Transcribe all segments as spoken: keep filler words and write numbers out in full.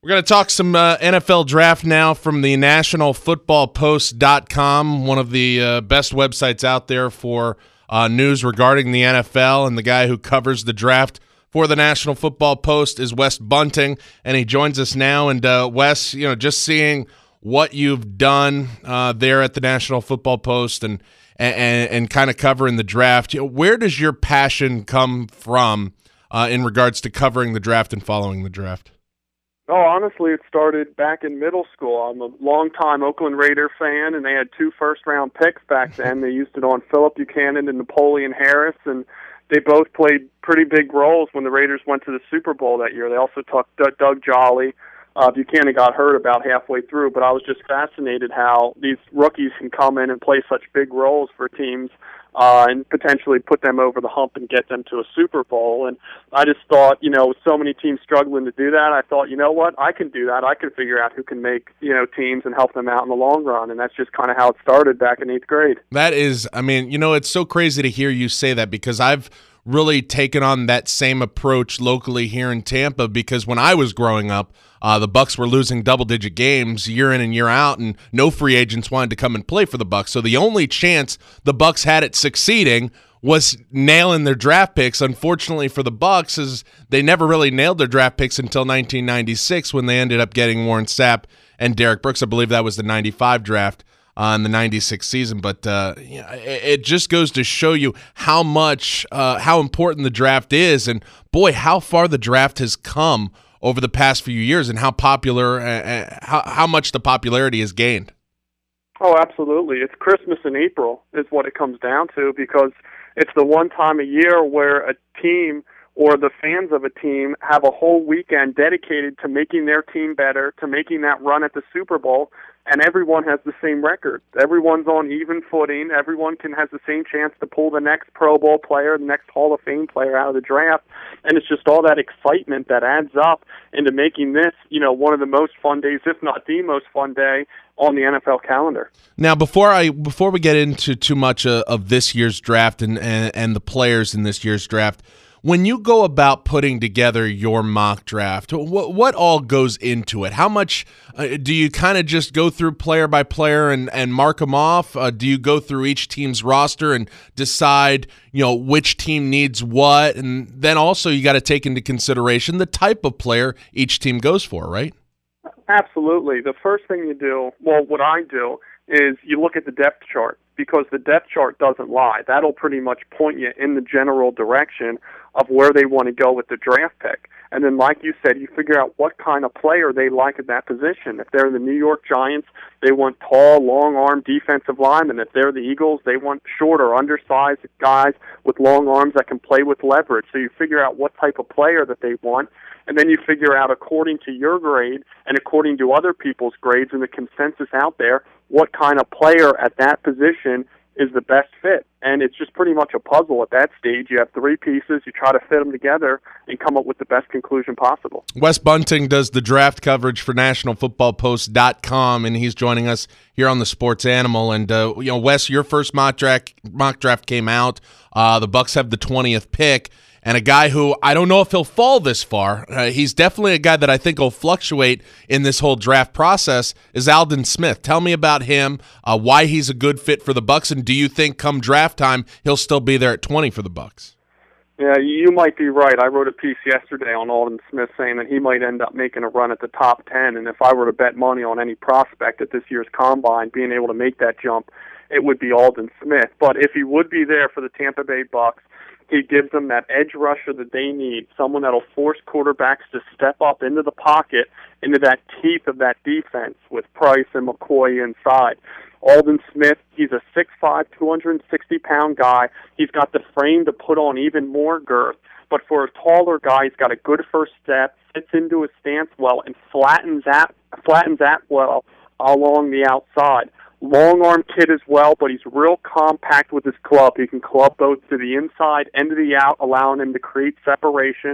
We're going to talk some uh, N F L draft now from the national football post dot com, one of the uh, best websites out there for uh, news regarding the N F L. And the guy who covers the draft for the National Football Post is Wes Bunting, and he joins us now. And uh, Wes, you know, just seeing what you've done uh, there at the National Football Post and and, and kind of covering the draft, you know, where does your passion come from uh, in regards to covering the draft and following the draft? Oh, honestly, it started back in middle school. I'm a longtime Oakland Raider fan, and they had two first-round picks back then. They used it on Phillip Buchanan and Napoleon Harris, and they both played pretty big roles when the Raiders went to the Super Bowl that year. They also took Doug Jolly. Uh, Buchanan got hurt about halfway through, but I was just fascinated how these rookies can come in and play such big roles for teams uh, and potentially put them over the hump and get them to a Super Bowl. And I just thought, you know, with so many teams struggling to do that, I thought, you know what, I can do that. I can figure out who can make, you know, teams and help them out in the long run. And that's just kind of how it started back in eighth grade. That is, I mean, you know, it's so crazy to hear you say that, because I've really taken on that same approach locally here in Tampa, because when I was growing up, uh, the Bucs were losing double-digit games year in and year out, and no free agents wanted to come and play for the Bucs. So the only chance the Bucs had at succeeding was nailing their draft picks. Unfortunately for the Bucs, is they never really nailed their draft picks until nineteen ninety-six, when they ended up getting Warren Sapp and Derek Brooks. I believe that was the ninety-five draft. Uh, in the ninety-six season, but uh, you know, it, it just goes to show you how much, uh, how important the draft is, and boy, how far the draft has come over the past few years, and how popular, uh, how how much the popularity has gained. Oh, absolutely! It's Christmas in April is what it comes down to, because it's the one time a year where a team or the fans of a team have a whole weekend dedicated to making their team better, to making that run at the Super Bowl. And everyone has the same record. Everyone's on even footing. Everyone can has the same chance to pull the next Pro Bowl player, the next Hall of Fame player out of the draft. And it's just all that excitement that adds up into making this, you know, one of the most fun days, if not the most fun day, on the N F L calendar. Now, before I before we get into too much uh, of this year's draft and, and and the players in this year's draft, when you go about putting together your mock draft, what what all goes into it? How much uh, do you kind of just go through player by player and, and mark them off? Uh, do you go through each team's roster and decide, you know, which team needs what? And then also you got to take into consideration the type of player each team goes for, right? Absolutely. The first thing you do, well, what I do is you look at the depth chart, because the depth chart doesn't lie. That'll pretty much point you in the general direction of where they want to go with the draft pick. And then, like you said, you figure out what kind of player they like at that position. If they're the New York Giants, they want tall, long-armed defensive linemen. If they're the Eagles, they want shorter, undersized guys with long arms that can play with leverage. So you figure out what type of player that they want, and then you figure out, according to your grade and according to other people's grades and the consensus out there, what kind of player at that position is the best fit. And it's just pretty much a puzzle at that stage. You have three pieces, you try to fit them together and come up with the best conclusion possible. Wes Bunting does the draft coverage for national football post dot com, and he's joining us here on the Sports Animal. And, uh, you know, Wes, your first mock draft, mock draft came out. Uh, the Bucs have the twentieth pick. And a guy who I don't know if he'll fall this far, uh, he's definitely a guy that I think will fluctuate in this whole draft process, is Aldon Smith. Tell me about him, uh, why he's a good fit for the Bucs, and do you think come draft time he'll still be there at twenty for the Bucs? Yeah, you might be right. I wrote a piece yesterday on Aldon Smith saying that he might end up making a run at the top ten, and if I were to bet money on any prospect at this year's Combine being able to make that jump, it would be Aldon Smith. But if he would be there for the Tampa Bay Bucs, he gives them that edge rusher that they need, someone that'll force quarterbacks to step up into the pocket, into that teeth of that defense with Price and McCoy inside. Aldon Smith, he's a six five, two hundred sixty pound guy. He's got the frame to put on even more girth. But for a taller guy, he's got a good first step, fits into his stance well, and flattens that, flattens that well along the outside. Long arm kid as well, but he's real compact with his club. He can club both to the inside and to the out, allowing him to create separation.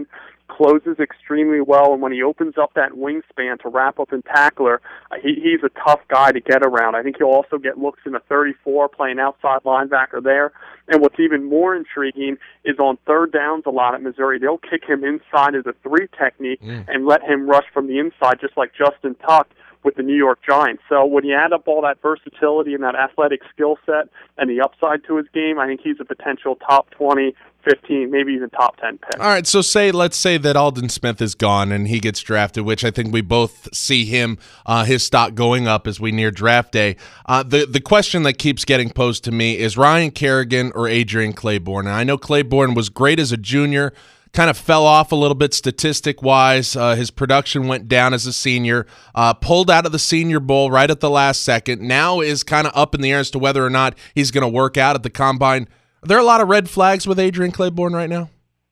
closes extremely well, and when he opens up that wingspan to wrap up and tackler, uh, he, he's a tough guy to get around. I think he'll also get looks in a thirty-four, playing outside linebacker there. And what's even more intriguing is on third downs a lot at Missouri, they'll kick him inside as a three technique mm. and let him rush from the inside, just like Justin Tuck with the New York Giants. So when you add up all that versatility and that athletic skill set and the upside to his game, I think he's a potential top twenty, fifteen, maybe even top ten pick. All right, so say let's say that Aldon Smith is gone and he gets drafted, which I think we both see him, uh, his stock going up as we near draft day. Uh, the, the question that keeps getting posed to me is Ryan Kerrigan or Adrian Clayborn. And I know Clayborn was great as a junior, kind of fell off a little bit statistic-wise. Uh, his production went down as a senior, uh, pulled out of the Senior Bowl right at the last second, now is kind of up in the air as to whether or not he's going to work out at the Combine. Are there a lot of red flags with Adrian Clayborn right now?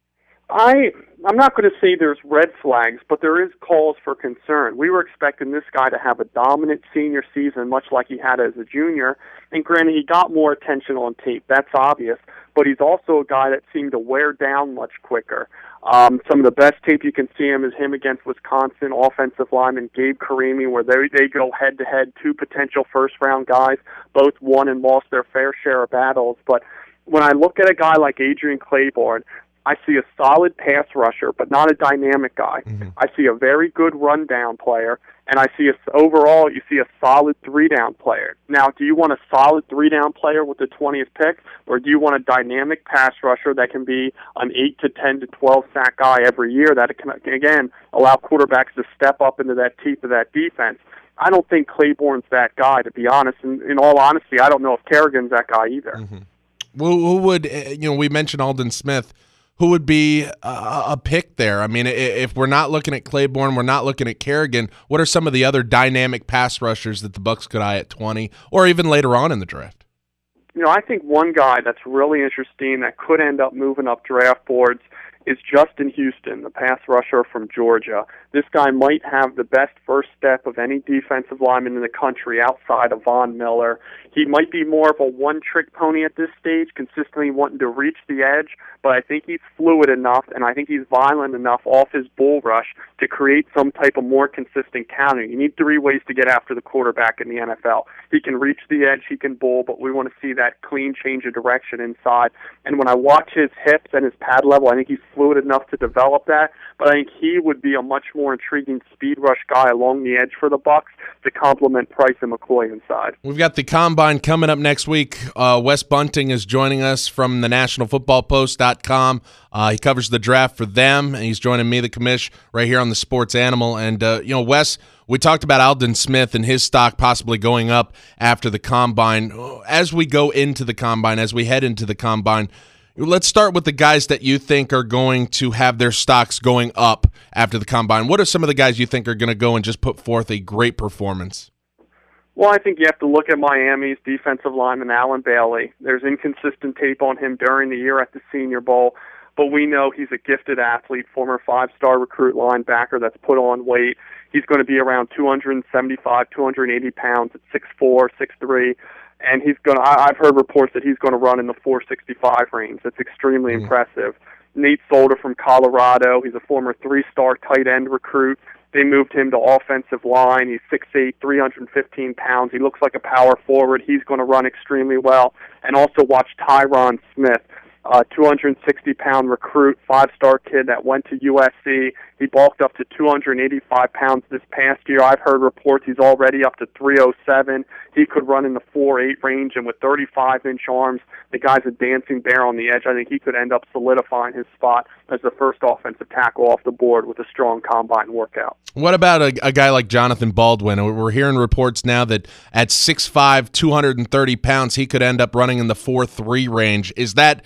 I, I'm not going to say there's red flags, but there is cause for concern. We were expecting this guy to have a dominant senior season, much like he had as a junior, and granted, he got more attention on tape. That's obvious. But he's also a guy that seemed to wear down much quicker. Um, some of the best tape you can see him is him against Wisconsin offensive lineman Gabe Karimi, where they they go head-to-head, two potential first-round guys, both won and lost their fair share of battles. But when I look at a guy like Adrian Clayborn, I see a solid pass rusher, but not a dynamic guy. Mm-hmm. I see a very good run-down player, and I see a, overall you see a solid three-down player. Now, do you want a solid three-down player with the twentieth pick, or do you want a dynamic pass rusher that can be an eight to ten to twelve sack guy every year that can, again, allow quarterbacks to step up into that teeth of that defense? I don't think Clayborn's that guy, to be honest. And in all honesty, I don't know if Kerrigan's that guy either. Mm-hmm. Well, who would, you know, we mentioned Aldon Smith. Who would be a, a pick there? I mean, if we're not looking at Clayborn, we're not looking at Kerrigan, what are some of the other dynamic pass rushers that the Bucs could eye at twenty or even later on in the draft? You know, I think one guy that's really interesting that could end up moving up draft boards is Justin Houston, the pass rusher from Georgia. This guy might have the best first step of any defensive lineman in the country outside of Von Miller. He might be more of a one-trick pony at this stage, consistently wanting to reach the edge, but I think he's fluid enough, and I think he's violent enough off his bull rush to create some type of more consistent counter. You need three ways to get after the quarterback in the N F L. He can reach the edge, he can bull, but we want to see that clean change of direction inside. And when I watch his hips and his pad level, I think he's fluid enough to develop that, but I think he would be a much more intriguing speed rush guy along the edge for the Bucs to complement Price and McCoy inside. We've got the Combine coming up next week. Uh, Wes Bunting is joining us from the National Football Post dot com. Uh, he covers the draft for them, and he's joining me, the commish, right here on the Sports Animal. And, uh, you know, Wes, we talked about Aldon Smith and his stock possibly going up after the Combine. As we go into the Combine, as we head into the Combine, let's start with the guys that you think are going to have their stocks going up after the Combine. What are some of the guys you think are going to go and just put forth a great performance? Well, I think you have to look at Miami's defensive lineman, Alan Bailey. There's inconsistent tape on him during the year at the Senior Bowl, but we know he's a gifted athlete, former five-star recruit linebacker that's put on weight. He's going to be around two seventy-five, two eighty pounds at six four, six three. And he's going to, I've heard reports that he's going to run in the four sixty-five range. That's extremely mm. impressive. Nate Solder from Colorado. He's a former three-star tight end recruit. They moved him to offensive line. He's six eight, three fifteen pounds. He looks like a power forward. He's going to run extremely well. And also watch Tyron Smith, a two sixty pound recruit, five-star kid that went to U S C. He bulked up to two eighty-five pounds this past year. I've heard reports he's already up to three oh seven. He could run in the four eight range, and with thirty-five inch arms, the guy's a dancing bear on the edge. I think he could end up solidifying his spot as the first offensive tackle off the board with a strong combine workout. What about a, a guy like Jonathan Baldwin? We're hearing reports now that at six five, two thirty pounds, he could end up running in the four three range. Is that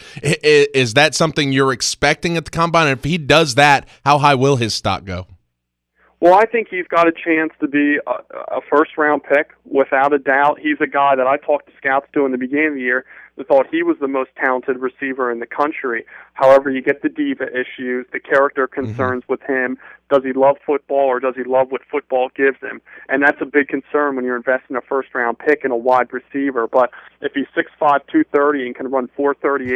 is that something you're expecting at the Combine? And if he does that, how high will his stock go? Well, I think he's got a chance to be a, a first-round pick, without a doubt. He's a guy that I talked to scouts to in the beginning of the year that thought he was the most talented receiver in the country. However, you get the diva issues, the character concerns mm-hmm. with him. Does he love football, or does he love what football gives him? And that's a big concern when you're investing a first-round pick in a wide receiver. But if he's six five, two thirty and can run four thirty-eight,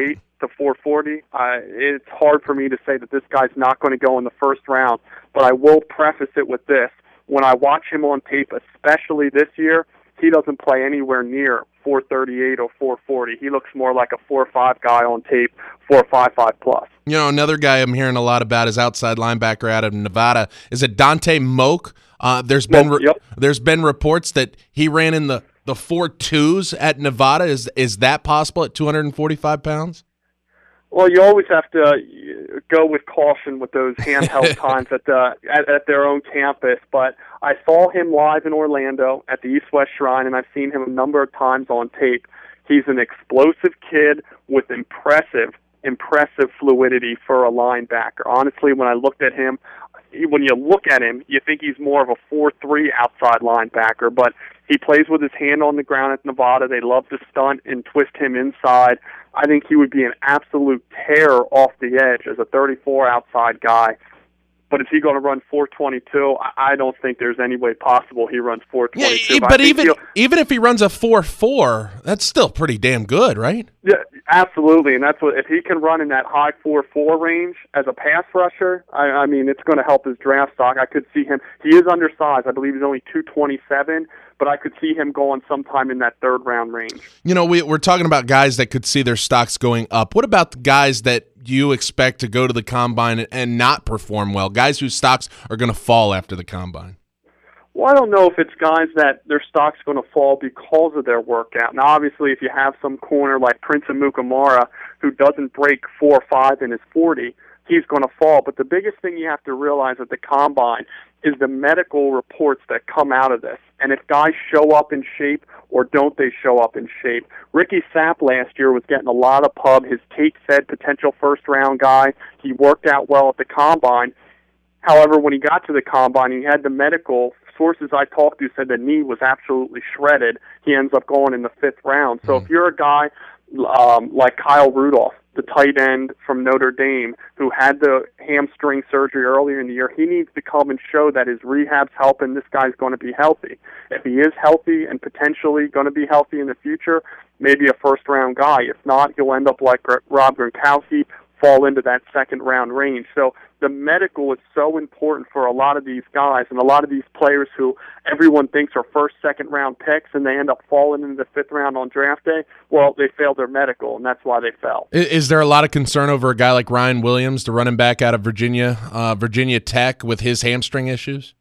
to four forty, uh, it's hard for me to say that this guy's not going to go in the first round. But I will preface it with this. When I watch him on tape, especially this year, he doesn't play anywhere near four thirty-eight or four forty. He looks more like a four five guy on tape, four five five plus. You know, another guy I'm hearing a lot about is outside linebacker out of Nevada. Is it Dante Moak? Uh, there's been re- yep. there's been reports that he ran in the, the four twos at Nevada. Is is that possible at two hundred forty-five pounds? Well, you always have to go with caution with those handheld times at the at, at their own campus. But I saw him live in Orlando at the East West Shrine, and I've seen him a number of times on tape. He's an explosive kid with impressive, impressive fluidity for a linebacker. Honestly, when I looked at him, when you look at him, you think he's more of a four three outside linebacker, but he plays with his hand on the ground at Nevada. They love to stunt and twist him inside. I think he would be an absolute terror off the edge as a thirty-four outside guy. But is he going to run four twenty-two? I don't think there's any way possible he runs four twenty-two. Yeah, but even even if he runs a four four, that's still pretty damn good, right? Yeah, absolutely. And that's what if he can run in that high four four range as a pass rusher, I, I mean, it's going to help his draft stock. I could see him. He is undersized. I believe he's only two twenty-seven, but I could see him going sometime in that third round range. You know, we, we're talking about guys that could see their stocks going up. What about the guys that you expect to go to the combine and not perform well, guys whose stocks are going to fall after the combine? Well, I don't know if it's guys that their stock's going to fall because of their workout. Now, obviously, if you have some corner like Prince Amukamara who doesn't break four or five in his forty, he's going to fall. But the biggest thing you have to realize at the combine is the medical reports that come out of this. And if guys show up in shape or don't they show up in shape. Ricky Sapp last year was getting a lot of pub. His tape said potential first-round guy. He worked out well at the combine. However, when he got to the combine, he had the medical. Sources I talked to said the knee was absolutely shredded. He ends up going in the fifth round. So if you're a guy um, like Kyle Rudolph, the tight end from Notre Dame, who had the hamstring surgery earlier in the year, he needs to come and show that his rehab's helping. This guy's going to be healthy. If he is healthy and potentially going to be healthy in the future, maybe a first-round guy. If not, he'll end up like Rob Gronkowski, fall into that second-round range. So the medical is so important for a lot of these guys and a lot of these players who everyone thinks are first, second-round picks, and they end up falling into the fifth round on draft day. Well, they failed their medical, and that's why they fell. Is there a lot of concern over a guy like Ryan Williams, the running back out of Virginia, uh, Virginia Tech, with his hamstring issues?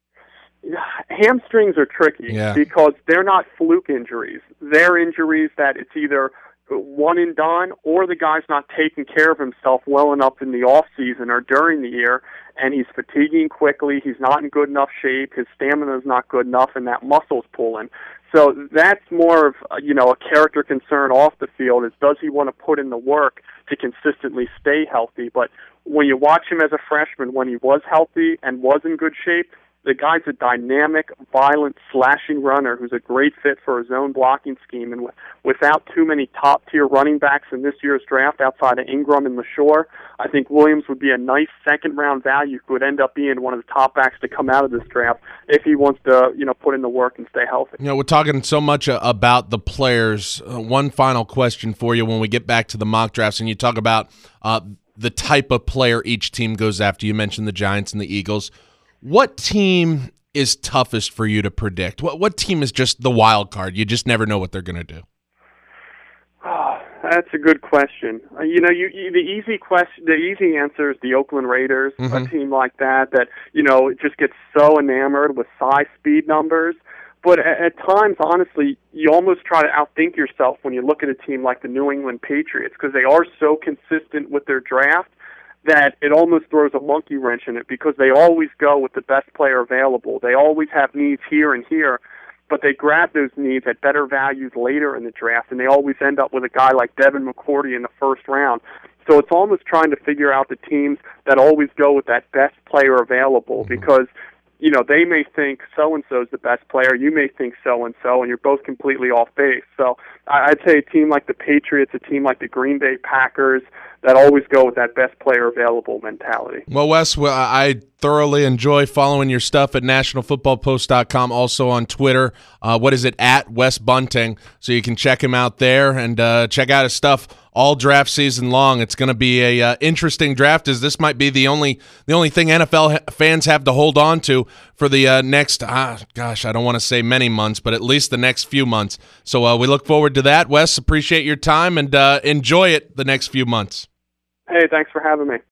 Hamstrings are tricky yeah. because they're not fluke injuries. They're injuries that it's either one and done, or the guy's not taking care of himself well enough in the off season or during the year, and he's fatiguing quickly. He's not in good enough shape. His stamina is not good enough, and that muscle's pulling. So that's more of you know a character concern off the field. Is does he want to put in the work to consistently stay healthy? But when you watch him as a freshman, when he was healthy and was in good shape, the guy's a dynamic, violent, slashing runner who's a great fit for his own blocking scheme. And w- without too many top-tier running backs in this year's draft outside of Ingram and LaShore, I think Williams would be a nice second-round value who would end up being one of the top backs to come out of this draft if he wants to, you know, put in the work and stay healthy. You know, we're talking so much uh, about the players. Uh, one final question for you when we get back to the mock drafts, and you talk about uh, the type of player each team goes after. You mentioned the Giants and the Eagles. What team is toughest for you to predict? What what team is just the wild card? You just never know what they're going to do. Oh, that's a good question. Uh, you know, you, you the easy question, the easy answer is the Oakland Raiders, mm-hmm. a team like that that you know it just gets so enamored with size, speed numbers. But at, at times, honestly, you almost try to outthink yourself when you look at a team like the New England Patriots because they are so consistent with their draft that it almost throws a monkey wrench in it because they always go with the best player available. They always have needs here and here, but they grab those needs at better values later in the draft, and they always end up with a guy like Devin McCourty in the first round. So it's almost trying to figure out the teams that always go with that best player available because, you know, they may think so-and-so is the best player, you may think so-and-so, and you're both completely off base. So I'd say a team like the Patriots, a team like the Green Bay Packers, that always go with that best player available mentality. Well, Wes, well, I thoroughly enjoy following your stuff at national football post dot com, also on Twitter. Uh, what is it, at Wes Bunting? So you can check him out there and uh, check out his stuff all draft season long. It's going to be a uh, interesting draft, as this might be the only the only thing N F L ha- fans have to hold on to for the uh, next, ah, gosh, I don't want to say many months, but at least the next few months. So uh, we look forward to that. Wes, appreciate your time, and uh, enjoy it the next few months. Hey, thanks for having me.